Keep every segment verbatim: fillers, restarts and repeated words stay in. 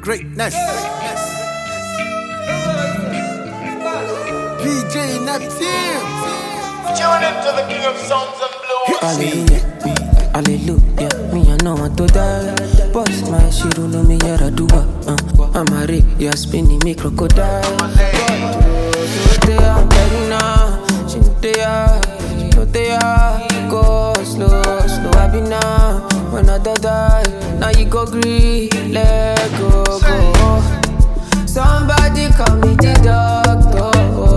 Greatness. P J Neptune. Tune into the king of sounds and blues. Hallelujah, hallelujah. Me I know want to die. Boss my shit, you know me here I do what. Uh, I'm a rip, you're spinning me crocodile. So they are begging now. She know they are, she know they are. Go slow, slow I be now. When I die, now you go green. Let go, go. Somebody call me the doctor.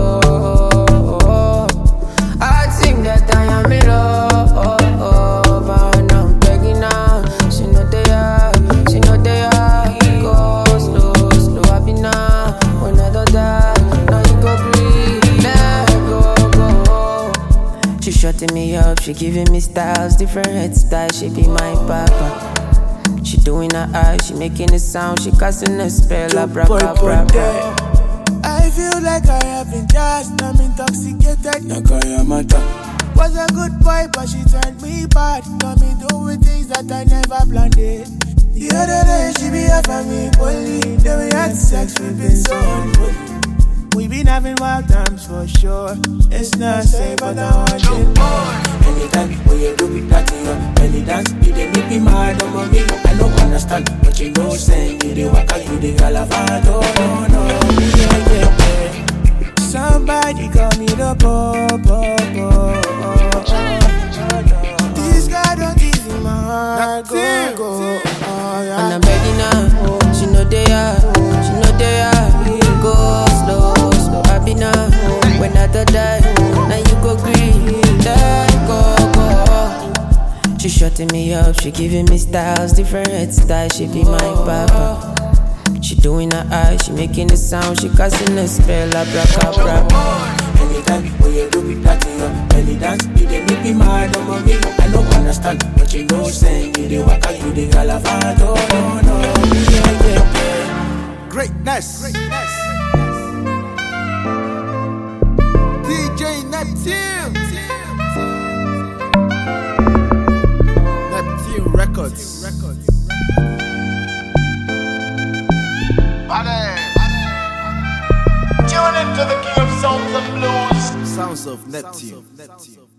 I think that I am in love, and I'm begging now. She know they are, she know they are. Go slow, slow I be now. When I die, now you go green. Let go, go. She shutting me up, she giving me styles, different head styles. She be my papa. She doing her eyes, she making a sound, she casting a spell, abracadabra. I feel like I have been just, I'm intoxicated. Nakayamata was a good boy, but she turned me bad. Got me doing things that I never planned it. The other day she be up on me, only then we had sex, we been so unholy. We been having wild times for sure. It's not safe, but I want it more. Anytime when you do it, that you any dance, you dey make me mad on my me. I don't understand, but you know, saying you the waka, you the galavado. No, no, yeah, yeah, yeah. Somebody call me the popo. This guy don't easy my heart. Go, go, oh, yeah. And I'm begging now, she know they are, she know they are. Go slow, slow I be now. When I die, now you go green. Let go, go. She shutting me up, she giving me styles, different head styles. She be my papa. She doing her eyes, she making a sound, she casting a spell, abracadabra. Anytime when you do it, that you any dance, you dey make me mad on my me. I don't understand, but you know, saying you the waka, you the galavado. No, no, yeah, yeah, yeah. Greatness. Greatness. P J Neptune. Neptune Records. Tune into the king of sounds and blues. Sounds of Neptune.